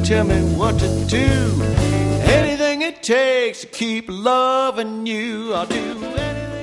tell me what to do. Anything it takes to keep loving you. I'll do anything.